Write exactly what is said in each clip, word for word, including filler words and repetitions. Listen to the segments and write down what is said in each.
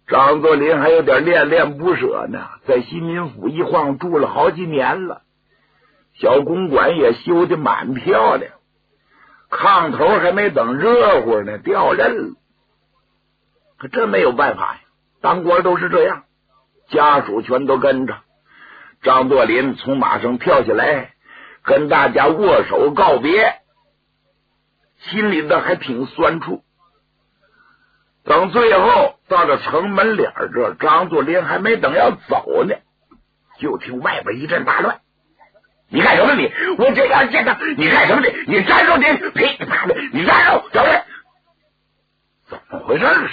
张作霖还有点恋恋不舍呢，在新民府一晃住了好几年了，小公馆也修得蛮漂亮，炕头还没等热乎呢，调任了。可这没有办法呀，当官都是这样，家属全都跟着。张作霖从马上跳下来，跟大家握手告别，心里的还挺酸楚。等最后到了城门脸这，张作霖还没等要走呢，就听外边一阵大乱。你干什么你？我这样见他，你干什么你？你站住！你噼啪的，你站住！走人！怎么回事是？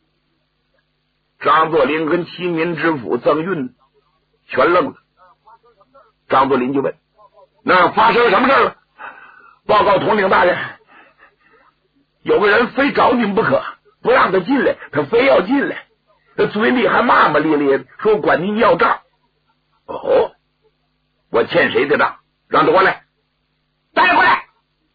张作霖跟齐民知府曾运全愣了。张作霖就问：“那发生什么事了？”报告统领大人，有个人非找您不可，不让他进来，他非要进来，他嘴里还骂骂咧咧的，说管您要账。哦，我欠谁的账？让他过来，带过来。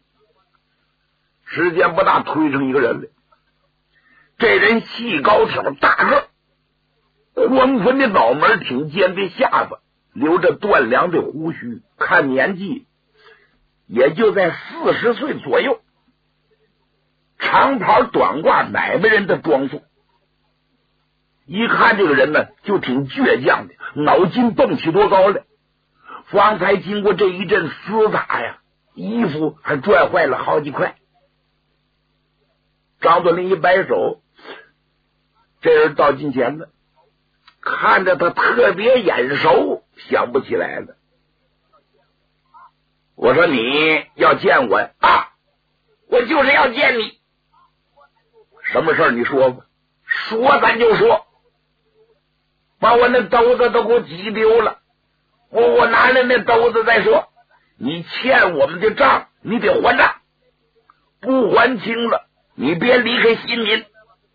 时间不大，推上一个人来。这人细高挑大个，光坤的脑门，挺尖的下巴，留着断梁的胡须，看年纪也就在四十岁左右，长袍短褂，买卖人的装束。一看这个人呢，就挺倔强的，脑筋蹦起多高来。方才经过这一阵厮打呀，衣服还拽坏了好几块。张作霖一摆手，这人到近前了，看着他特别眼熟，想不起来了。我说：“你要见我啊？我就是要见你。什么事儿？你说吧。说咱就说。把我那兜子都给我挤丢了，我我拿来那兜子再说。你欠我们的账，你得还账，不还清了，你别离开新民。”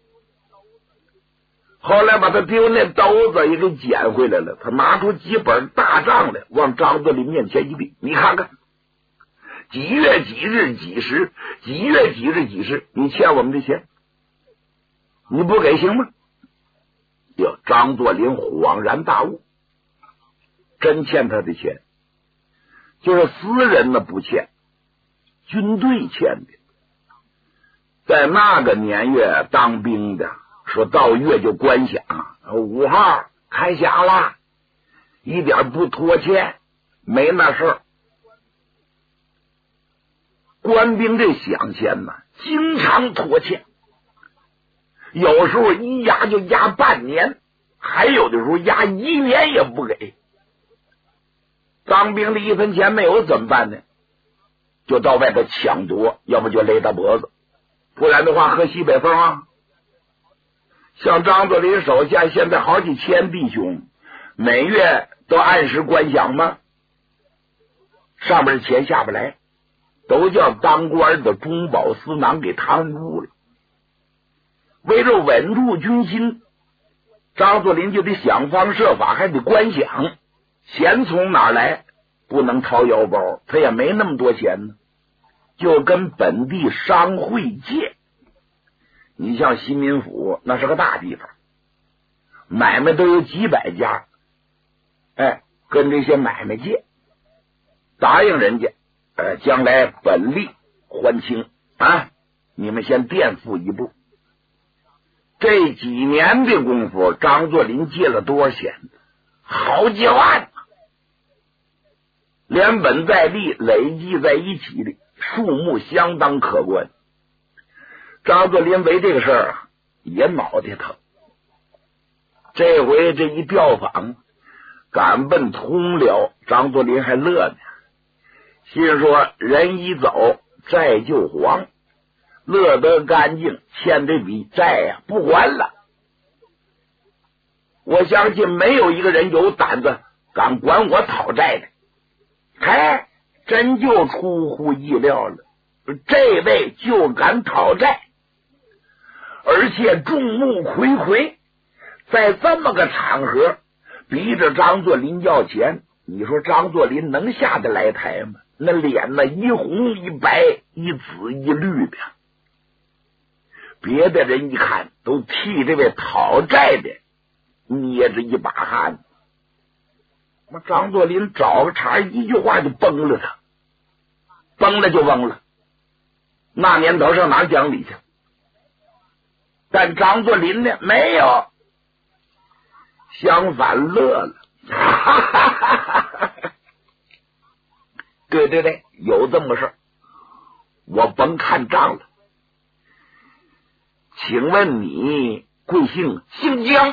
后来把他丢那兜子也给捡回来了，他拿出几本大账来，往张作霖面前一递：“你看看，几月几日几时，几月几日几时，你欠我们的钱，你不给行吗？”哟，张作霖恍然大悟，真欠他的钱，就是私人的不欠，军队欠的。在那个年月当兵的，说到月就关饷，五号开饷了，一点不拖欠，没那事儿。官兵这饷钱呢，经常拖欠，有时候一压就压半年，还有的时候压一年也不给。当兵的一分钱没有怎么办呢？就到外头抢夺，要不就勒他脖子，不然的话喝西北风啊。像张作霖手下现在好几千弟兄，每月都按时关饷吗？上面的钱下不来，都叫当官的中饱私囊给贪污了。为了稳住军心，张作霖就得想方设法，还得关饷。钱从哪来？不能掏腰包，他也没那么多钱呢，就跟本地商会借。你像新民府那是个大地方，买卖都有几百家，哎，跟这些买卖借，答应人家，呃，将来本利还清啊，你们先垫付一步。这几年的功夫，张作霖借了多少钱？好几万，连本带利累计在一起的数目相当可观。张作霖为这个事儿啊，也脑袋疼。这回这一调访，赶奔通辽，张作霖还乐呢，心说人一走，债就还，乐得干净，欠这笔债呀、啊、不还了。我相信没有一个人有胆子敢管我讨债的。哎，真就出乎意料了，这位就敢讨债，而且众目睽睽，在这么个场合逼着张作霖要钱，你说张作霖能下得来台吗？那脸呢，一红一白，一紫一绿的。 别的人一看都替这位讨债的捏着一把汗。那张作霖找个茬，一句话就崩了他，崩了就崩了。那年头上哪讲理去？但张作霖呢，没有，相反乐了。对对对，有这么事，我甭看账了。请问你贵姓？姓江。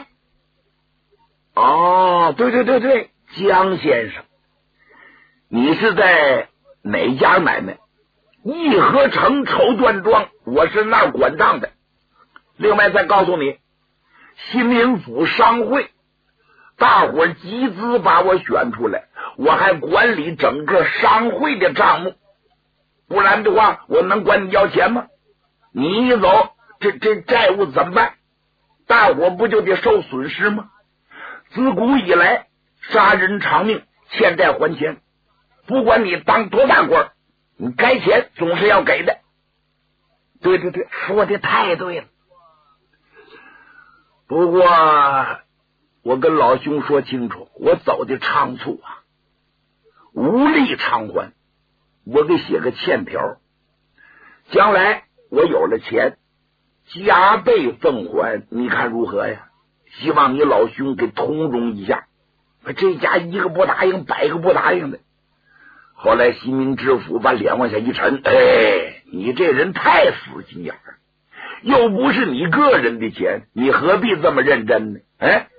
哦，对对对对，江先生，你是在哪家买卖？义和城绸缎庄，我是那儿管账的。另外再告诉你，新民府商会大伙儿集资把我选出来，我还管理整个商会的账目，不然的话我能管你要钱吗？你一走，这这债务怎么办？大伙不就得受损失吗？自古以来杀人偿命，欠债还钱，不管你当多大官，你该钱总是要给的。对对对，说的太对了。不过我跟老兄说清楚，我走的仓促啊，无力偿还，我给写个欠条，将来我有了钱加倍奉还，你看如何呀？希望你老兄给通融一下。这家一个不答应，百个不答应的。后来新民知府把脸往下一沉，哎，你这人太死心眼儿，又不是你个人的钱，你何必这么认真呢？哎，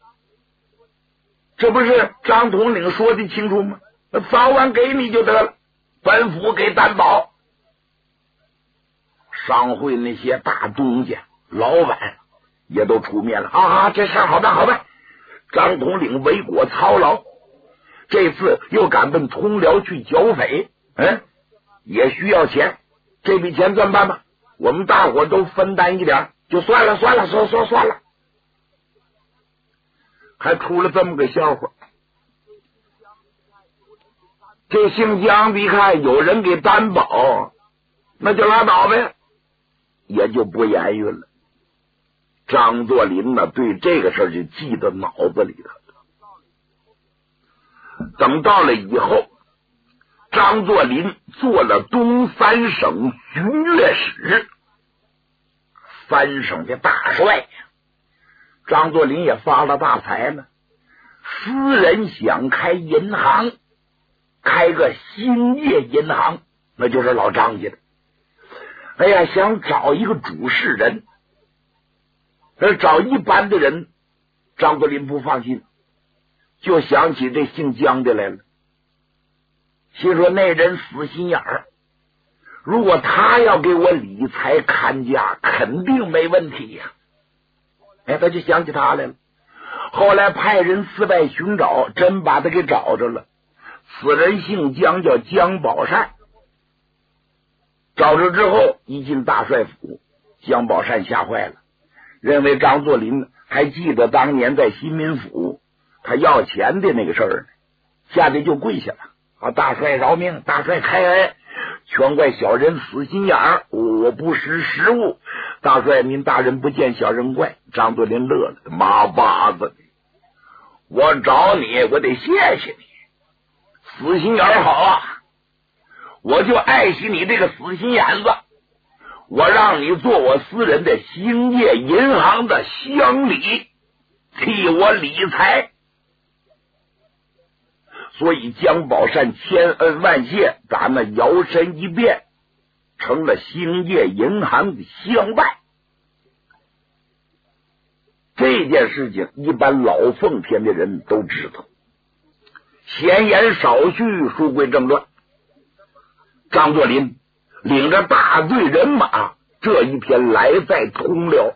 这不是张统领说的清楚吗？那早晚给你就得了，本府给担保。商会那些大东家老板也都出面了啊，这事儿好办好办。张统领为国操劳，这次又赶奔通辽去剿匪，嗯，也需要钱，这笔钱怎么办吧？我们大伙都分担一点，就算了算了，说说算了。还出了这么个笑话，这姓江的一看有人给担保，那就拉倒呗，也就不言语了。张作霖呢，对这个事儿就记在脑子里了。等到了以后，张作霖做了东三省巡阅使，三省的大帅。张作霖也发了大财了，私人想开银行，开个兴业银行，那就是老张家的。哎呀，想找一个主事人，而找一般的人，张作霖不放心，就想起这姓江的来了。心说那人死心眼儿，如果他要给我理财看家，肯定没问题呀、啊。哎，他就想起他来了。后来派人四外寻找，真把他给找着了。此人姓江，叫江宝善。找着之后，一进大帅府，江宝善吓坏了，认为张作霖还记得当年在新民府他要钱的那个事儿呢，下来就跪下了。啊，大帅饶命，大帅开恩，全怪小人死心眼儿，我不识时务。大帅您大人不见小人怪。张作霖乐了，妈巴子，我找你，我得谢谢你，死心眼儿好啊，我就爱惜你这个死心眼子，我让你做我私人的兴业银行的乡里，替我理财。所以江宝善千恩万谢，咱们摇身一变成了兴业银行的乡办。这件事情一般老奉天的人都知道。闲言少叙，书归正传。张作霖领着大队人马，这一天来在通辽。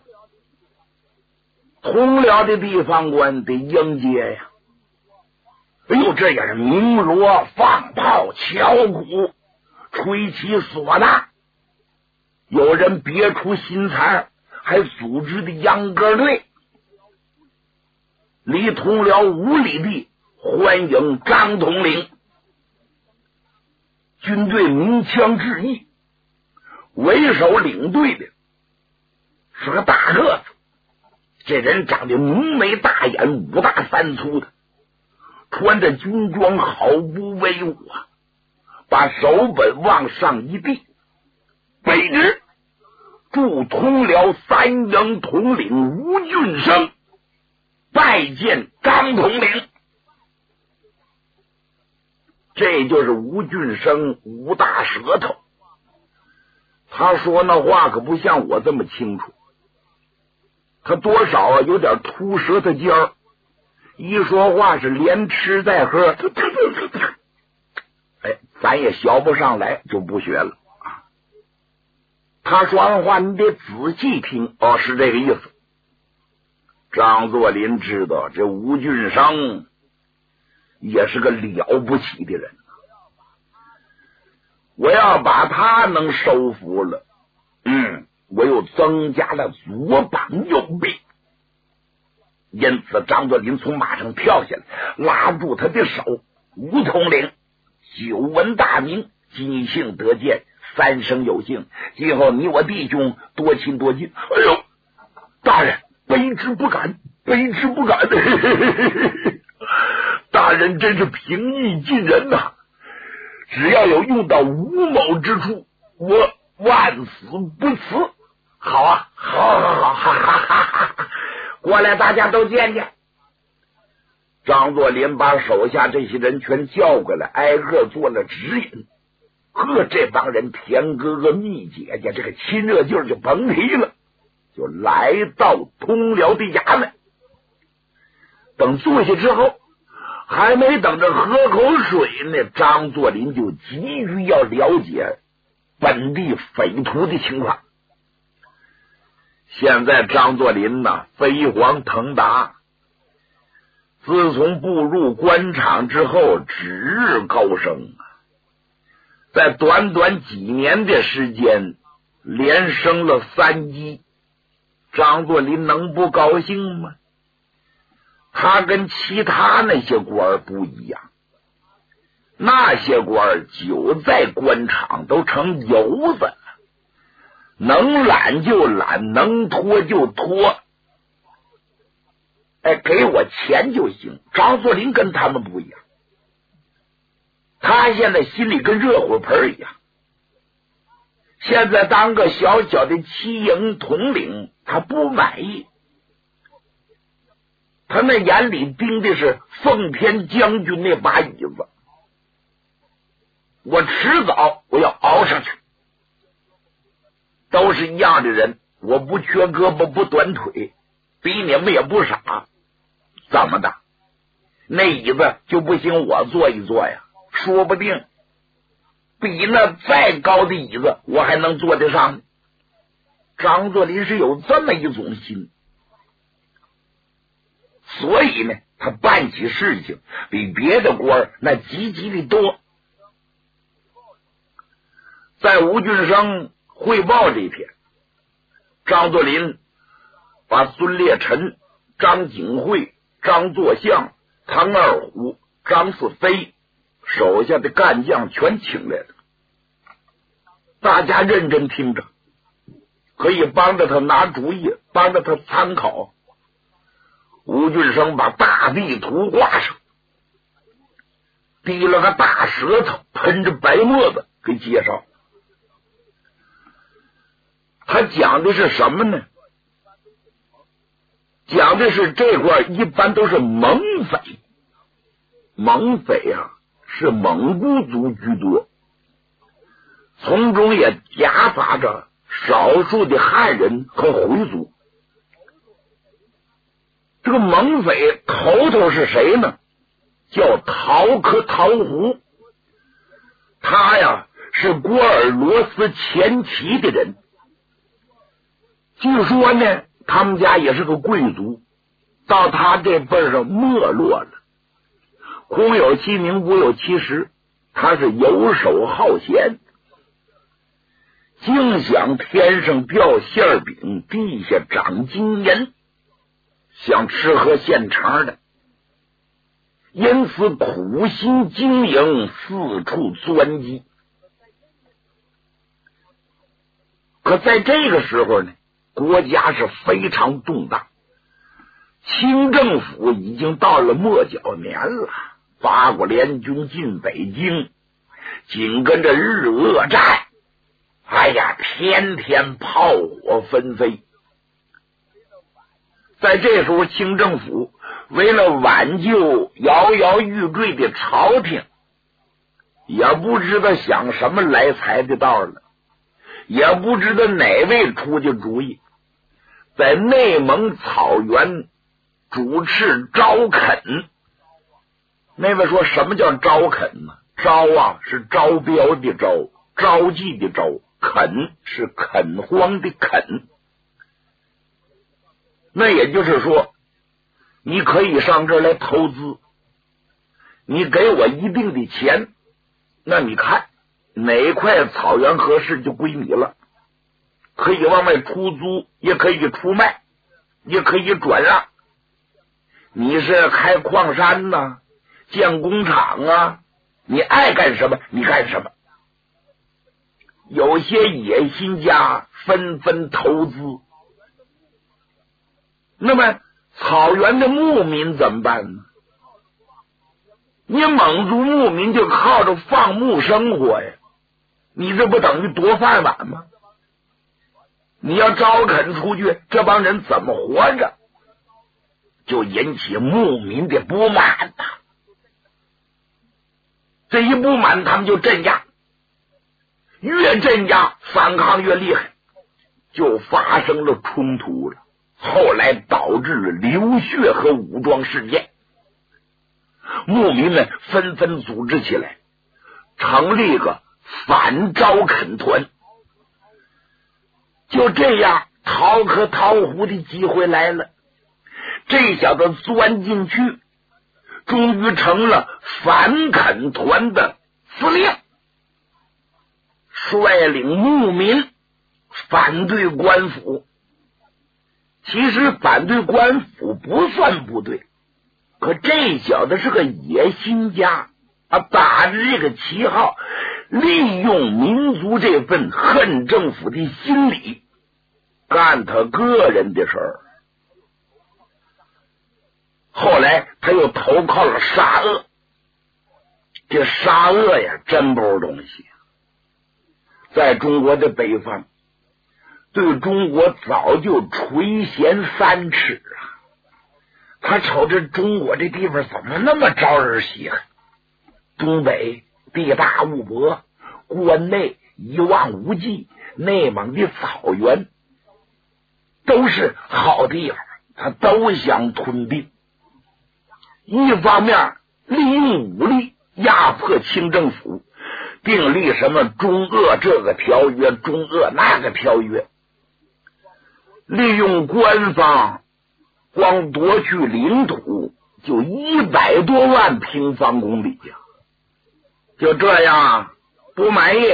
通辽的地方官得迎接呀。哎呦，这也是鸣锣放炮、敲鼓、吹起唢呐，有人别出心裁，还组织的秧歌队，离通辽五里地欢迎张统领。军队鸣枪致意，为首领队的是个大个子，这人长得浓眉大眼，五大三粗的，穿着军装，毫不威武啊，把手本往上一递，卑职驻通辽三营统领吴俊生拜见张统领。这就是吴俊生，吴大舌头。他说那话可不像我这么清楚，他多少啊有点秃舌头尖儿，一说话是连吃带喝。哎，咱也学不上来，就不学了啊。他说完话你得仔细听，哦，是这个意思。张作霖知道这吴俊生也是个了不起的人，我要把他能收服了，嗯，我又增加了左膀右臂。因此张作霖从马上跳下来，拉住他的手，吴统领久闻大名，今幸得见，三生有幸，今后你我弟兄多亲多近。哎呦，大人卑职不敢，卑职不敢。大人真是平易近人呐、啊！只要有用到吴某之处，我万死不辞。好啊，好好好，哈哈哈哈！过来，大家都见见。张作霖把手下这些人全叫过来，挨个做了指引。呵，这帮人田哥哥、蜜姐姐，这个亲热劲儿就甭提了，就来到通辽的衙门。等坐下之后，还没等着喝口水呢，张作霖就急于要了解本地匪徒的情况。现在张作霖呢，飞黄腾达，自从步入官场之后，指日高升，在短短几年的时间，连升了三级。张作霖能不高兴吗？他跟其他那些官不一样，那些官久在官场都成游子了，能懒就懒，能拖就拖，哎，给我钱就行。张作霖跟他们不一样，他现在心里跟热火盆一样。现在当个小小的七营统领，他不满意，他那眼里盯的是奉天将军那把椅子，我迟早我要熬上去。都是一样的人，我不缺胳膊不短腿，比你们也不傻，怎么的？那椅子就不行我坐一坐呀？说不定比那再高的椅子我还能坐得上。张作霖是有这么一种心，所以呢，他办起事情比别的官那积极的多。在吴俊生汇报这一篇，张作霖把孙烈臣、张景惠、张作相、唐二虎、张四飞手下的干将全请来了，大家认真听着，可以帮着他拿主意，帮着他参考。吴俊生把大地图画上，提了个大舌头，喷着白沫子给介绍。他讲的是什么呢？讲的是这块一般都是蒙匪，蒙匪啊是蒙古族居多，从中也夹杂着少数的汉人和回族。这个蒙匪头头是谁呢？叫陶克陶胡，他呀是郭尔罗斯前旗的人。据说呢，他们家也是个贵族，到他这辈上没落了。空有其名，无有其实，他是游手好闲，净想天上掉馅饼，地下长金银，想吃喝现成的，因此苦心经营，四处钻机。可在这个时候呢， 国家是非常动荡。清政府已经到了末角年了，八国联军进北京，紧跟着日俄战，哎呀，天天炮火纷飞。在这时候，清政府为了挽救摇摇欲坠的朝廷，也不知道想什么来财的道了，也不知道哪位出的主意，在内蒙草原主持招垦。那位说什么叫招垦呢？招啊是招标的招，招妓的招，垦是垦荒的垦。那也就是说，你可以上这儿来投资，你给我一定的钱，那你看哪块草原合适就归你了，可以往外出租，也可以出卖，也可以转让。你是开矿山呢，建工厂啊，你爱干什么你干什么。有些野心家纷纷投资。那么草原的牧民怎么办呢？你蒙族牧民就靠着放牧生活呀，你这不等于夺饭碗吗？你要招垦出去，这帮人怎么活着？就引起牧民的不满呐、啊。这一不满，他们就镇压，越镇压反抗越厉害，就发生了冲突了。后来导致了流血和武装事件，牧民们纷纷组织起来，成立个反招垦团。就这样，桃壳桃核的机会来了，这小子钻进去，终于成了反垦团的司令，率领牧民反对官府。其实反对官府不算不对，可这小子是个野心家啊，打着这个旗号，利用民族这份恨政府的心理，干他个人的事儿。后来他又投靠了沙俄，这沙俄呀，真不是东西。在中国的北方，对中国早就垂涎三尺啊！他瞅着中国这地方怎么那么招人稀罕？东北地大物博，关内一望无际，内蒙的草原都是好地方，他都想吞并。一方面利用武力压迫清政府，订立什么中俄这个条约，中俄那个条约，利用官方光夺去领土就一百多万平方公里呀、啊！就这样不满意，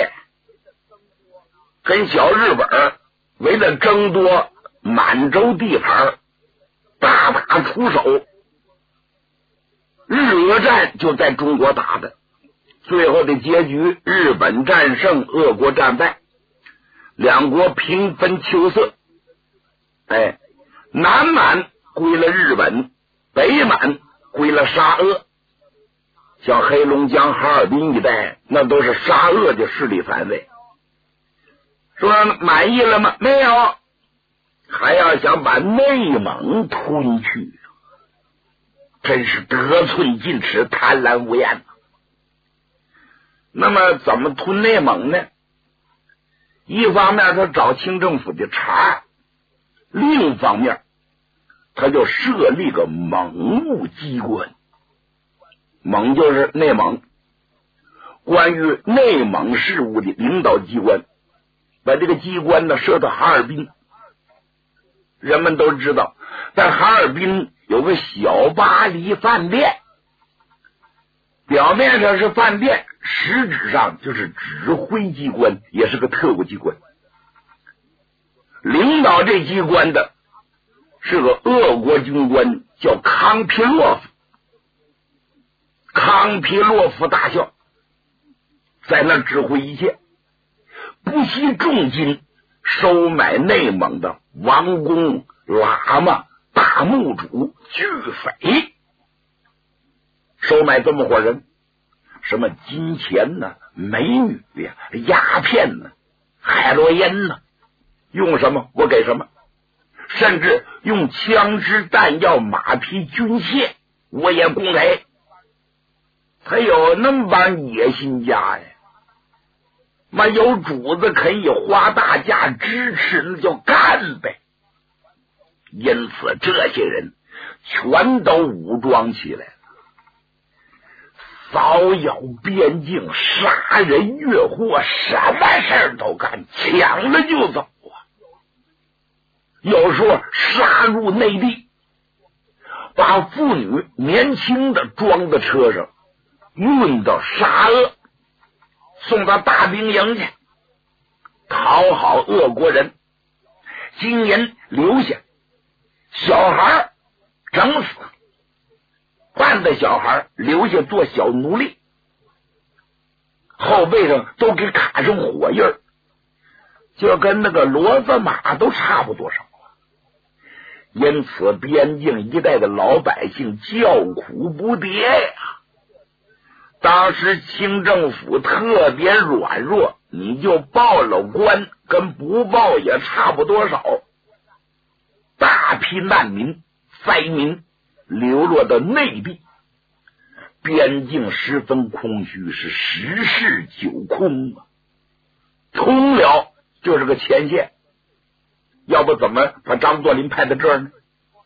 跟小日本为了争夺满洲地盘大打出手，日俄战就在中国打的，最后的结局，日本战胜，俄国战败，两国平分秋色。哎，南满归了日本，北满归了沙俄。像黑龙江、哈尔滨一带，那都是沙俄的势力范围。说满意了吗？没有，还要想把内蒙吞去，真是得寸进尺，贪婪无厌。那么怎么吞内蒙呢？一方面他找清政府的茬，另一方面他就设立个蒙务机关。蒙就是内蒙，关于内蒙事务的领导机关，把这个机关呢设到哈尔滨。人们都知道，在哈尔滨有个小巴黎饭店，表面上是饭店，实质上就是指挥机关，也是个特务机关。领导这机关的是个俄国军官，叫康皮洛夫。康皮洛夫大校在那指挥一切，不惜重金收买内蒙的王公、喇嘛、大墓主、巨匪，收买这么伙人，什么金钱呢、美女呀、鸦片呢、海洛因呢，用什么我给什么，甚至用枪支弹药、马匹军械我也供给。他有那么帮野心家呀，妈有主子可以花大价支持，那就干呗。因此这些人全都武装起来了，骚扰边境，杀人越货，什么事儿都干，抢了就走啊。有时候杀入内地，把妇女年轻的装在车上，运到沙俄，送到大兵营去，讨好俄国人，金银留下，小孩整死，半个小孩留下做小奴隶，后背上都给卡上火印儿，就跟那个骡子马都差不多少。因此边境一带的老百姓叫苦不迭呀。当时清政府特别软弱，你就报了官，跟不报也差不多少。大批难民灾民流落到内地，边境十分空虚，是十室九空啊。通了就是个前线，要不怎么把张作霖派到这儿呢？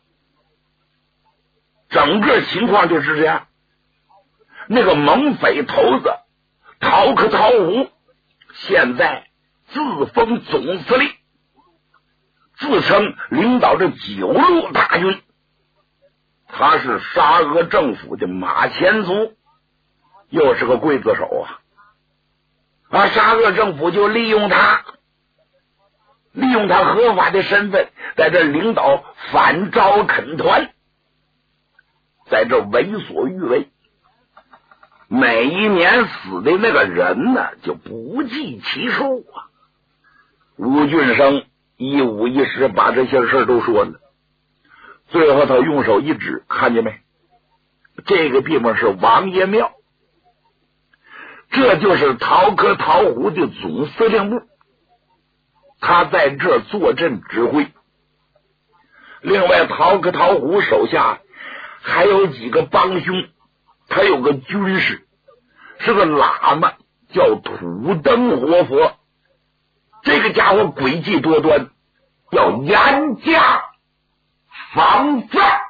整个情况就是这样。那个猛匪头子陶克陶胡现在自封总司令，自称领导着九路大军，他是沙俄政府的马前卒，又是个刽子手啊！啊，沙俄政府就利用他，利用他合法的身份，在这领导反赵垦团，在这为所欲为。每一年死的那个人呢，就不计其数啊。吴俊生一五一十把这些事都说了，最后他用手一指，看见没？这个地方是王爷庙，这就是陶克陶胡的总司令部，他在这坐镇指挥。另外陶克陶胡手下还有几个帮凶，他有个军士是个喇嘛，叫土灯活佛，这个家伙诡计多端，要严加防范。